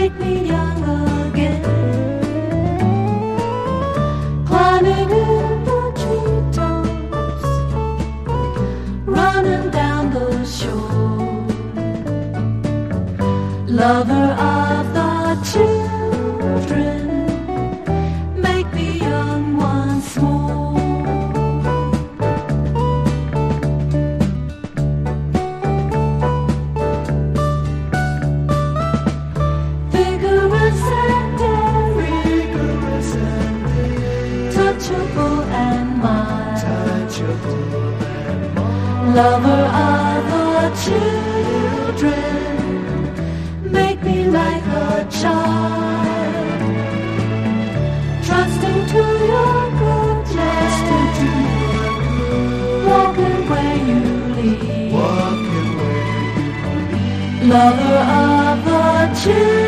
make me young again. Climbing in the treetops, running down the shore, lover of the children, make me young once more. Vigorous and daring, touchable and mild, lover of the children, make me like a child, trusting to your goodness, walking where you lead, lover of the children.